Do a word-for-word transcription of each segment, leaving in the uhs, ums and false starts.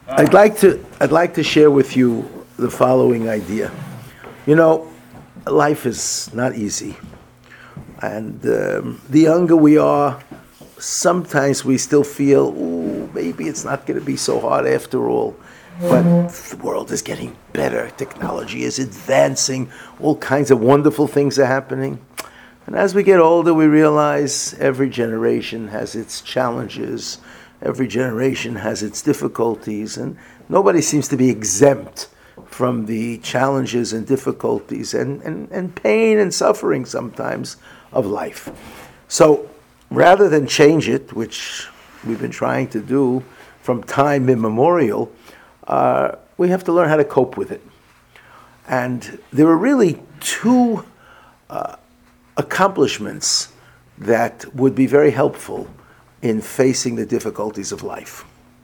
I'd like to I'd like to share with you the following idea. You know, life is not easy, and um, the younger we are, sometimes we still feel, ooh, maybe it's not going to be so hard after all. But the world is getting better. Technology is advancing. All kinds of wonderful things are happening. And as we get older, we realize every generation has its challenges. Every generation has its difficulties. And nobody seems to be exempt from the challenges and difficulties and, and, and pain and suffering sometimes of life. So rather than change it, which we've been trying to do from time immemorial, Uh, we have to learn how to cope with it. And there are really two uh, accomplishments that would be very helpful in facing the difficulties of life.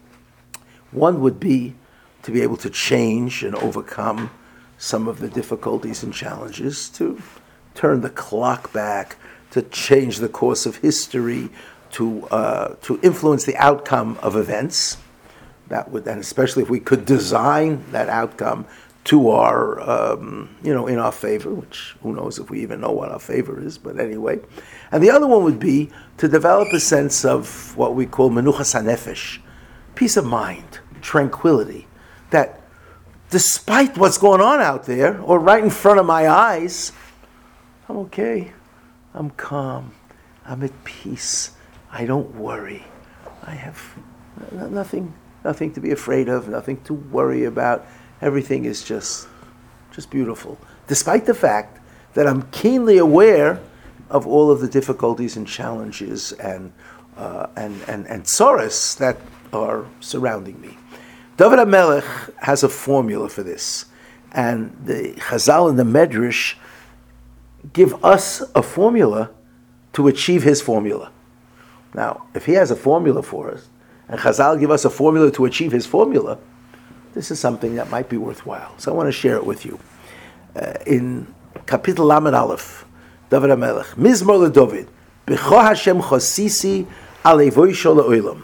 One would be to be able to change and overcome some of the difficulties and challenges, to turn the clock back, to change the course of history, to uh, to influence the outcome of events. That would, and especially if we could design that outcome to our, um, you know, in our favor, which who knows if we even know what our favor is, but anyway. And the other one would be to develop a sense of what we call menuchas hanefesh, peace of mind, tranquility, that despite what's going on out there, or right in front of my eyes, I'm okay, I'm calm, I'm at peace, I don't worry, I have nothing Nothing to be afraid of, nothing to worry about. Everything is just, just beautiful. Despite the fact that I'm keenly aware of all of the difficulties and challenges and uh, and and and sorrows that are surrounding me. David HaMelech has a formula for this, and the Chazal and the Medrash give us a formula to achieve his formula. Now, if he has a formula for us, and Chazal give us a formula to achieve his formula, this is something that might be worthwhile. So I want to share it with you. Uh, in Kapitel Lamed Aleph, David HaMelech, Mizmor LeDavid, B'cho Hashem chosisi alevoy shol ha'olam.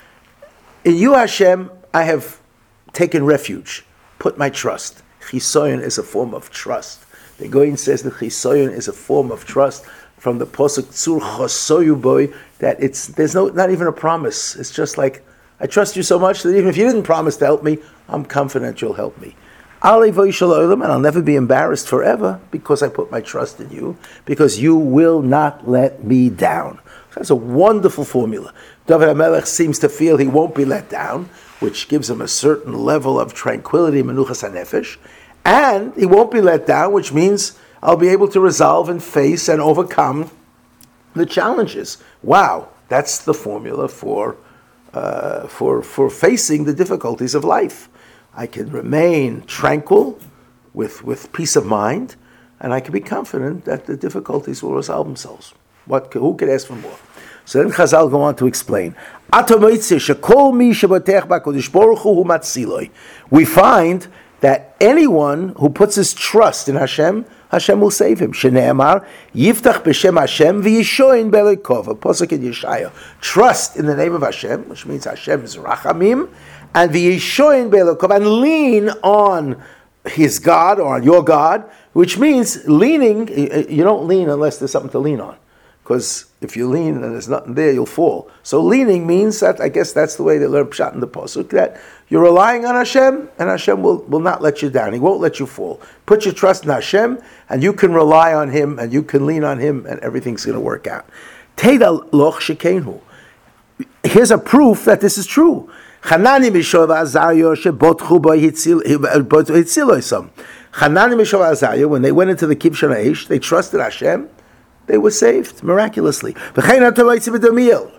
In you, Hashem, I have taken refuge, put my trust. Chisoyon is a form of trust. The Goyin says that Chisoyon is a form of trust. From the posuk tzur chosoyu boy, that it's there's no not even a promise. It's just like, I trust you so much that even if you didn't promise to help me, I'm confident you'll help me. And I'll never be embarrassed forever because I put my trust in you, because you will not let me down. So that's a wonderful formula. David HaMelech seems to feel he won't be let down, which gives him a certain level of tranquility, menuchas hanefesh, and he won't be let down, which means I'll be able to resolve and face and overcome the challenges. Wow, that's the formula for uh, for for facing the difficulties of life. I can remain tranquil with with peace of mind, and I can be confident that the difficulties will resolve themselves. What who could ask for more? So then Chazal go on to explain. We find that anyone who puts his trust in Hashem, Hashem will save him. Shneimar Yiftach b'Shem Hashem v'yishoin be'elokav. A pasuk in Yeshaya. Trust in the name of Hashem, which means Hashem is Rachamim, and v'yishoin be'elokav, and lean on his God or on your God, which means leaning. You don't lean unless there's something to lean on, because if you lean and there's nothing there, you'll fall. So leaning means that, I guess that's the way they learn Pshat in the pasuk, that you're relying on Hashem, and Hashem will, will not let you down. He won't let you fall. Put your trust in Hashem, and you can rely on Him, and you can lean on Him, and everything's going to work out. Teda loch shekenhu. Here's a proof that this is true. Chanani Mishav Azariah shebotchu bo hitziloisam. Chanani Mishav Azariah, when they went into the Kibshan Aish, they trusted Hashem. They were saved miraculously. Daniel was begoyvo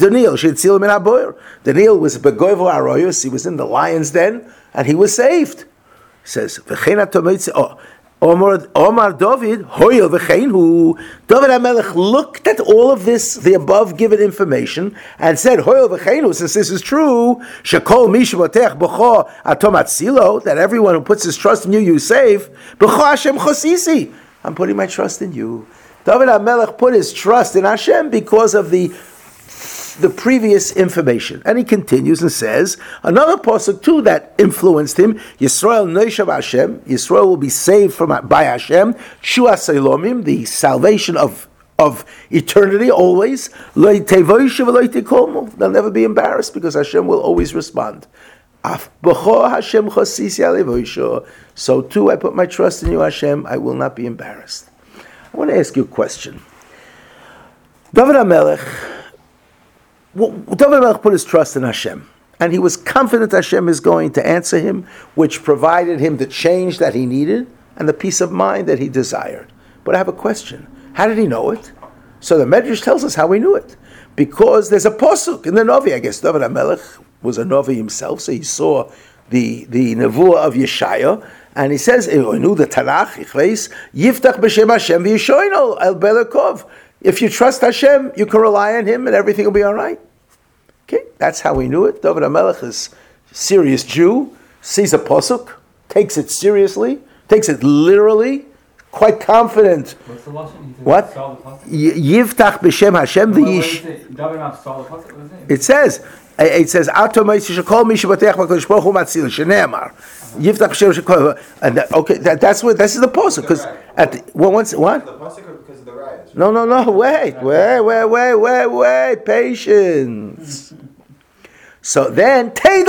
aroyos. He was in the lion's den, and he was saved. He says, Omar Omar David, Hoyel v'cheinu. David HaMelech looked at all of this, the above given information, and said, Hoyel v'cheinu, since this is true, Shekol mishmotech b'cho atom atzilo, that everyone who puts his trust in you, you save. B'cho Hashem chosisi. I'm putting my trust in you. David HaMelech put his trust in Hashem because of the the previous information. And he continues and says, another pasuk too that influenced him, Yisrael Neishav Hashem, Yisrael will be saved from by Hashem, Shua Seilomim, the salvation of, of eternity always, They'll never be embarrassed because Hashem will always respond. So too I put my trust in you, Hashem, I will not be embarrassed. I want to ask you a question. David HaMelech, David HaMelech put his trust in Hashem, and he was confident Hashem is going to answer him, which provided him the change that he needed and the peace of mind that he desired. But I have a question. How did he know it? So the Medrash tells us how he knew it. Because there's a posuk in the Novi. I guess David HaMelech was a Novi himself, so he saw the, the Nevuah of Yeshaya, and he says, he knew the Tanakh, Yiftach b'shem Hashem v'yishoino el belekov. If you trust Hashem, you can rely on Him and everything will be all right. Okay, that's how we knew it. David HaMelech is a serious Jew, sees a posuk, takes it seriously, takes it literally, quite confident. What's the lesson? What? Yiftach b'shem Hashem v'yish. It says, it says, Yiftach b'shem Hashem. And that, okay, that, that's what this is the posuk because at the, well, once what? The pasuk because of the riots. No, no, no. Wait, wait, wait, wait, wait, wait. Patience. So then,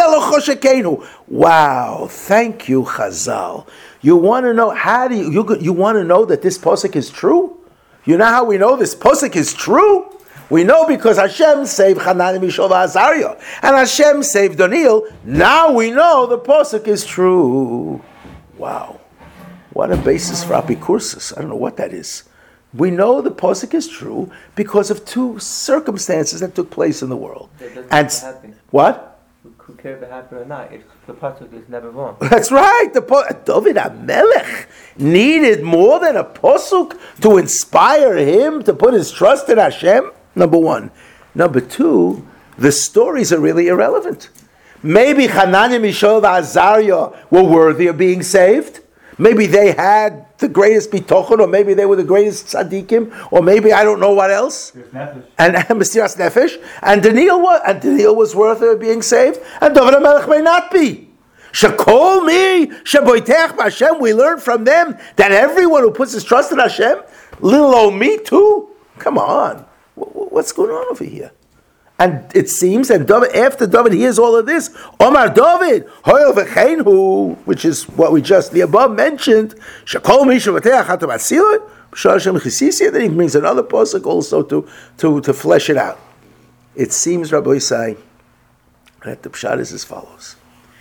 wow, thank you, Chazal. You want to know how do you you, you want to know that this posuk is true? You know how we know this posuk is true? We know because Hashem saved Hanani, Mishael, Azariah, and Hashem saved Daniel. Now we know the posuk is true. Wow, what a basis for apikursus. I don't know what that is. We know the posuk is true because of two circumstances that took place in the world. And what? Who cares if it happened or not? It's, the pasuk is never wrong. That's right. The po- David HaMelech needed more than a posuk to inspire him to put his trust in Hashem. Number one. Number two, the stories are really irrelevant. Maybe Hanani, Mishael, and Azariah were worthy of being saved. Maybe they had the greatest bitochen, or maybe they were the greatest tzaddikim, or maybe I don't know what else. And Mesiras Nefesh, and Daniel was, and Daniel was worthy of being saved, and David HaMelech may not be. Shekol mi sheboiteach b'Hashem. We learn from them that everyone who puts his trust in Hashem, little old me too. Come on, what's going on over here? And it seems that David, after David hears all of this, Omar David, Hoyel v'cheinu, which is what we just, the above mentioned, Shekol mi sheboiteach hatam asilot, b'shal Hashem chisisi, then he brings another pasuk also to, to, to flesh it out. It seems, Rabbi Yisai, that the pshat is as follows.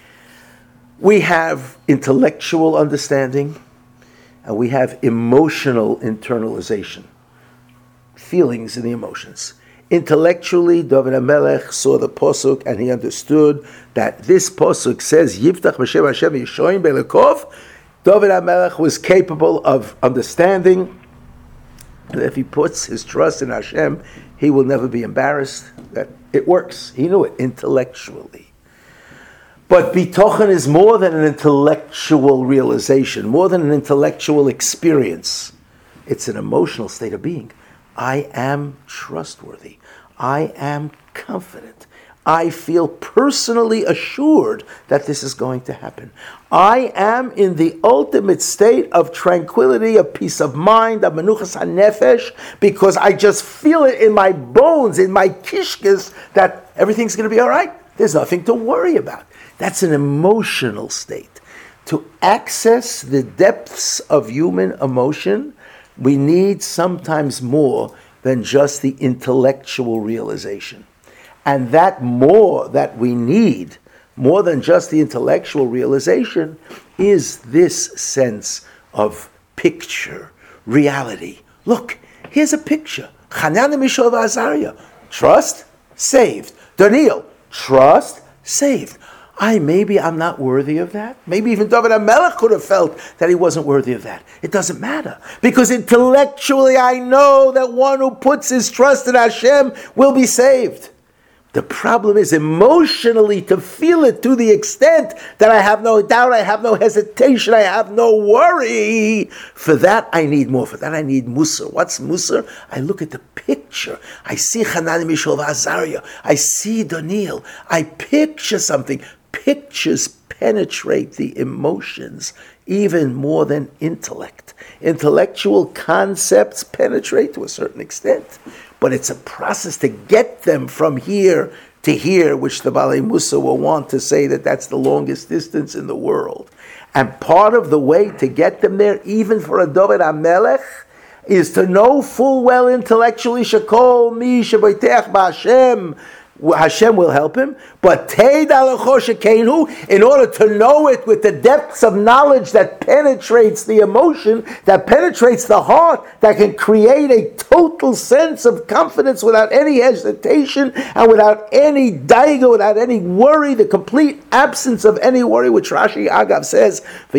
We have intellectual understanding, and we have emotional internalization, feelings and the emotions. Intellectually, David HaMelech saw the posuk and he understood that this posuk says Yiftach b'shem Hashem Yishoim Belekov. David HaMelech was capable of understanding that if he puts his trust in Hashem, he will never be embarrassed. That it works. He knew it intellectually. But bitochen is more than an intellectual realization, more than an intellectual experience. It's an emotional state of being. I am trustworthy. I am confident. I feel personally assured that this is going to happen. I am in the ultimate state of tranquility, of peace of mind, of menuchas hanefesh, because I just feel it in my bones, in my kishkas, that everything's going to be all right. There's nothing to worry about. That's an emotional state. To access the depths of human emotion, we need sometimes more than just the intellectual realization. And that more that we need, more than just the intellectual realization, is this sense of picture, reality. Look, here's a picture. Hanani, Mishael, and Azariah. Trust, saved. Daniel, trust, saved. I, maybe I'm not worthy of that. Maybe even David HaMelech could have felt that he wasn't worthy of that. It doesn't matter. Because intellectually I know that one who puts his trust in Hashem will be saved. The problem is emotionally to feel it to the extent that I have no doubt, I have no hesitation, I have no worry. For that I need more. For that I need Musar. What's Musar? I look at the picture. I see Hanani, Mishael, Azariah. I see Daniel. I picture something. Pictures penetrate the emotions even more than intellect. Intellectual concepts penetrate to a certain extent. But it's a process to get them from here to here, which the Balei Musa will want to say that that's the longest distance in the world. And part of the way to get them there, even for a David HaMelech, is to know full well intellectually, Shekol mi sheboiteach b'Hashem, Hashem will help him, but in order to know it with the depths of knowledge that penetrates the emotion, that penetrates the heart, that can create a total sense of confidence without any hesitation and without any daiga, without any worry, the complete absence of any worry, which Rashi Agav says,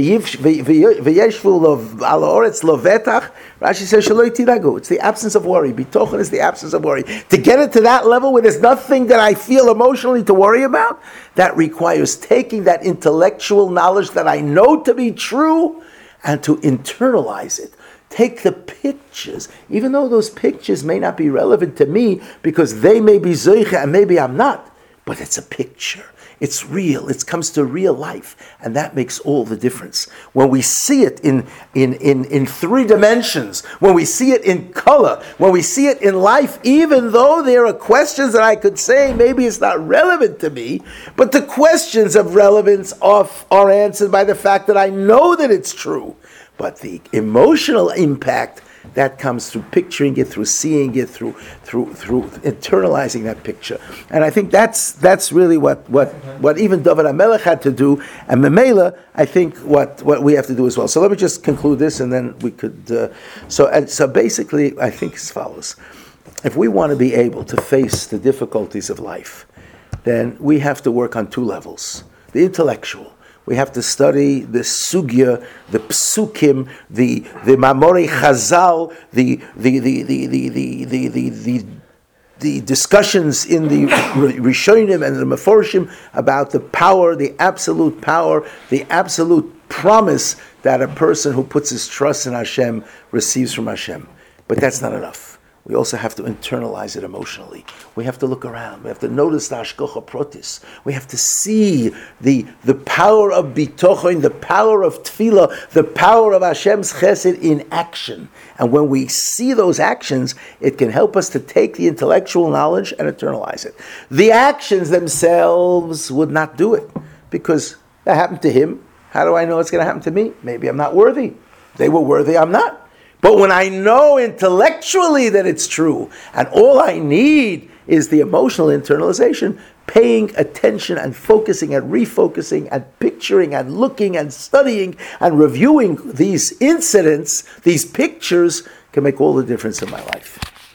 Rashi says, it's the absence of worry. Bitochen is the absence of worry. To get it to that level where there's nothing that I feel emotionally to worry about, that requires taking that intellectual knowledge that I know to be true and to internalize it. Take the pictures, even though those pictures may not be relevant to me because they may be zoicha and maybe I'm not, but it's a picture. It's real. It comes to real life. And that makes all the difference. When we see it in, in, in, in three dimensions, when we see it in color, when we see it in life, even though there are questions that I could say maybe it's not relevant to me, but the questions of relevance are, are answered by the fact that I know that it's true. But the emotional impact, that comes through picturing it, through seeing it, through through through internalizing that picture. And I think that's that's really what what, what even David HaMelech had to do, and Memela, I think what, what we have to do as well. So let me just conclude this, and then we could. Uh, so and so basically, I think as follows: if we want to be able to face the difficulties of life, then we have to work on two levels: the intellectual. We have to study the sugya, the psukim, the the mamori chazal, the the the the the the the, the, the, the discussions in the Rishonim and the Meforshim about the power, the absolute power, the absolute promise that a person who puts his trust in Hashem receives from Hashem. But that's not enough. We also have to internalize it emotionally. We have to look around. We have to notice the hashgacha protis. We have to see the, the power of bitochen, the power of tefillah, the power of Hashem's chesed in action. And when we see those actions, it can help us to take the intellectual knowledge and internalize it. The actions themselves would not do it, because that happened to him. How do I know it's going to happen to me? Maybe I'm not worthy. They were worthy, I'm not. But when I know intellectually that it's true, and all I need is the emotional internalization, paying attention and focusing and refocusing and picturing and looking and studying and reviewing these incidents, these pictures, can make all the difference in my life.